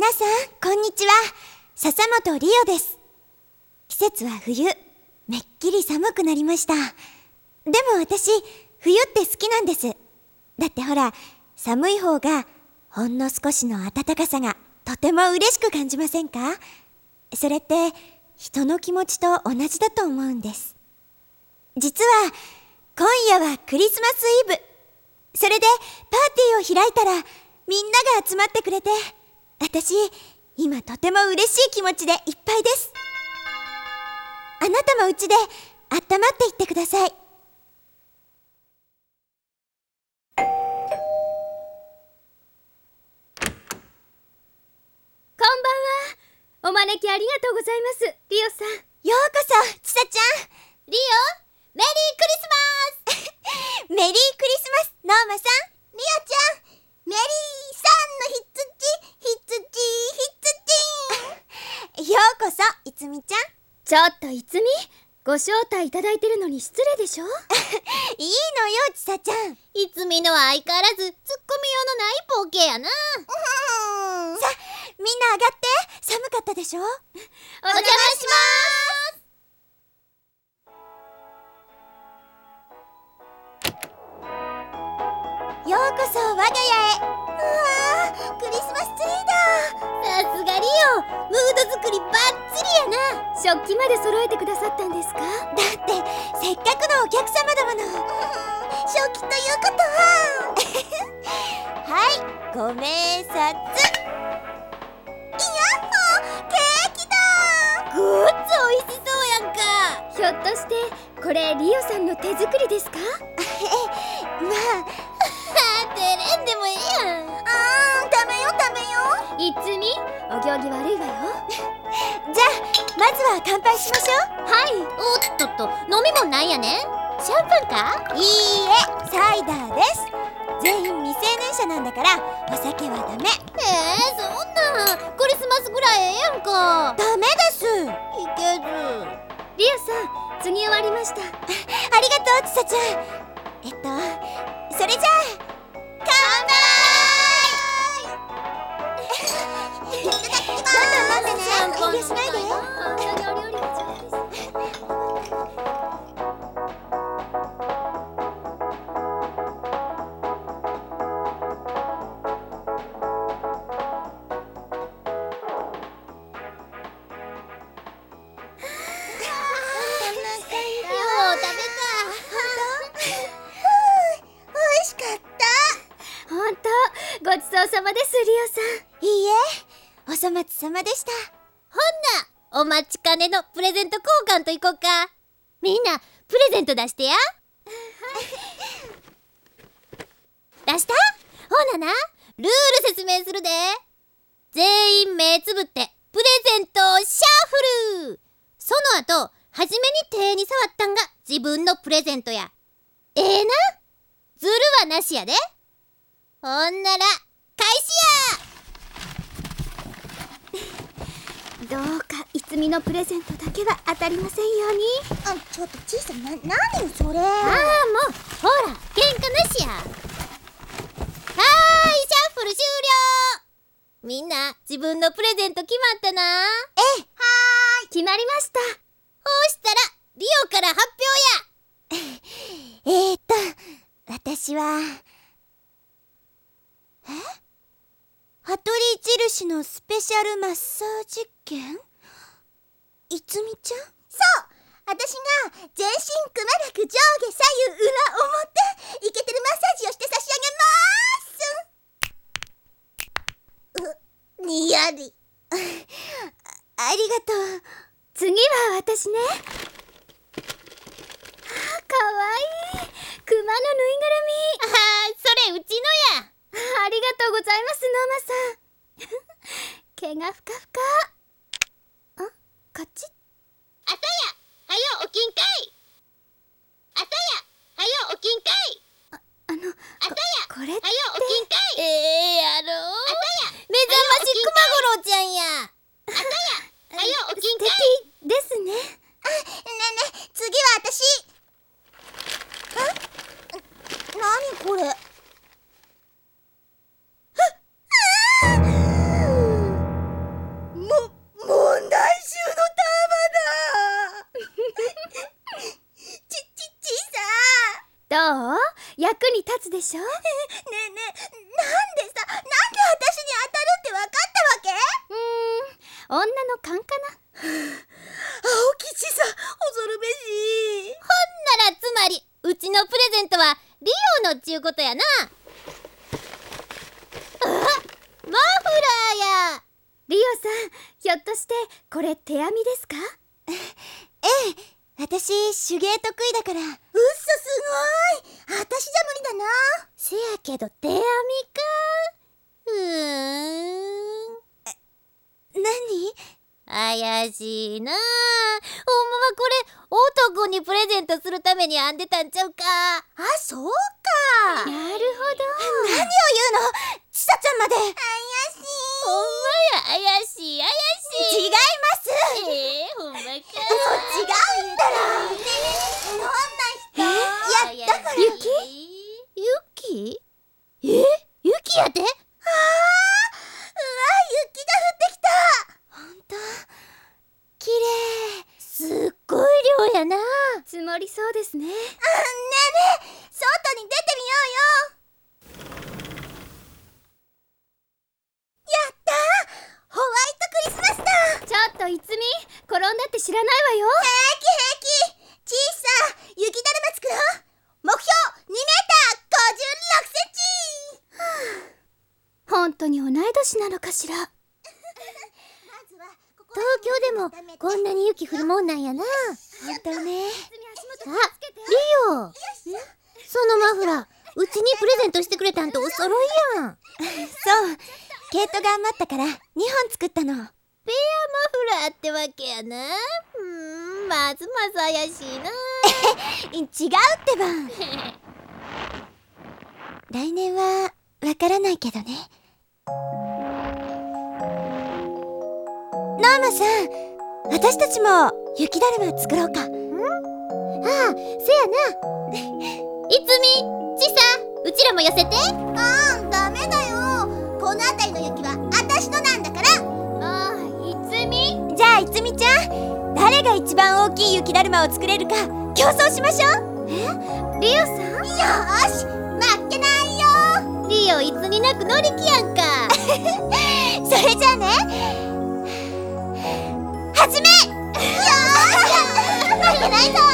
皆さん、こんにちは。笹本リオです。季節は冬、めっきり寒くなりました。でも私、冬って好きなんです。だってほら、寒い方が、ほんの少しの暖かさがとても嬉しく感じませんか？それって、人の気持ちと同じだと思うんです。実は、今夜はクリスマスイブ。それで、パーティーを開いたら、みんなが集まってくれて、私、今とても嬉しい気持ちでいっぱいです。あなたもうちで温まっていってください。こんばんは。お招きありがとうございます、リオさん。 ようこそ、ちさちゃん。 リオ、メリークリスマスメリークリスマス、ノーマさん。 リオちゃん、メリーさんのひつち。ようこそ、いつみちゃん。 ちょっといつみ、ご招待いただいてるのに失礼でしょ。 いいのよ、ちさちゃん。 いつみのは相変わらずツッコミ用のないボケやな。 さ、みんな上がって。寒かったでしょ。お邪魔します。 ようこそ我が家へ。 うわー、クリスマスツリーだ。 さすがリオ、ムード作りバッチリやな。食器まで揃えてくださったんですか？ だってせっかくのお客様だもの。 正気ということははい、ご明察。 やっほー、ケーキだ。 ごっつおいしそうやんか。ひょっとしてこれリオさんの手作りですか？ まあ照れんでもええやん。 食べよ食べよ。 いつみ、お行儀悪いわよ。 じゃあまずは乾杯しましょう。 はい。おっとっと、飲み物なんやねん。シャンパンか？ いいえ、サイダーです。全員未成年者なんだからお酒はダメ。 そんなクリスマスぐらいええやんか。 ダメです。 いけず。リオさん、次終わりました。 ありがとう、ちさちゃん。それじゃあ乾杯。 いただきま飲んでね。 シャンパン遠慮しないで。 ごちそうさまです、リオさん。 いいえ、お粗末様でした。 お待ちかねのプレゼント交換といこうか。みんなプレゼント出してや。出した？ほなな、ルール説明するで。全員目つぶってプレゼントをシャッフル。その後、はじめに手に触ったんが自分のプレゼントや。な、ずるはなしやで。ほんなら開始や。どうかいつみのプレゼントだけは当たりませんように。 ちょっと小さな、何よそれ。 もうほら、喧嘩なしや。はーい、シャッフル終了。みんな自分のプレゼント決まったな。 はーい、 決まりました。ほうしたらリオから発表や。 私は羽鳥印のスペシャルマッサージ券？いつみちゃん？ そう、私が全身くまなく上下左右裏表イケてるマッサージをして差し上げまーす。にやり。 ありがとう。 次は私ね。かわいいクマのぬいぐるみ。それうちのや。ありがとうございます、ノーマさん。毛がふかふか。こっち。朝やはよ起きんかい。朝やはよ起きんかい。朝やこれってはよ起きんかい。やろう。朝や目覚ましくまごろうちゃんや。朝やはよ起きんかい。素敵ですね。 ねえ、次は私。何これ。 つでしょ。 ねえねえ、なんで私に当たるって分かったわけ？ 女の勘かな。 青吉さん、恐るべし。 ならつまりうちのプレゼントはリオのっちゅうことやな。マフラーや。リオさん、ひょっとしてこれ手編みですか？ ええ、私手芸得意だから。 うっそ、すごい。私じゃ無理だな。 せやけど手編みか。 何？ 怪しいなあ。ほんまはこれ男にプレゼントするために編んでたんちゃうか。 あ、そうか。 なるほど。 何を言うの？ちさちゃんまで。 怪しい。 ほんまや、怪しい怪しい。 違います。 ほんまか。 違うんだろ。ねえ、どんな人？ いや、だから。 ゆきゆきやで。 うわ、雪が降ってきた。 ほんと綺麗。 すっごい量やな。積もりそうですね。 ねえねえ、外に出てみようよ。やったー、ホワイトクリスマスだ。 ちょっといつみ、転んだって知らないわよ。 平気。小さ、雪だるま作ろう。目標2メーター56センチ。 本当に同い年なのかしら。東京でもこんなに雪降るもんなんやな。 ほんとね。 あ、リオ、そのマフラーうちにプレゼントしてくれたんとお揃いやん。 そう、毛糸が余ったから2本作ったの。 ペアマフラーってわけやな。ますます怪しいな。 違うってば。来年はわからないけどね。ノーマさん、私たちも雪だるま作ろうか。 ああ、せやな。いつみ、ちさ、うちらも寄せて。 ダメだよ。この辺りの雪は私のなんだから。 ああ、いつみ。 じゃあいつみちゃん、誰が一番大きい雪だるまを作れるか競争しましょう。 リオさん。 よーし、負けないよ。 リオいつになく乗り気やんか。 それじゃあね、始め。 負けないぞ。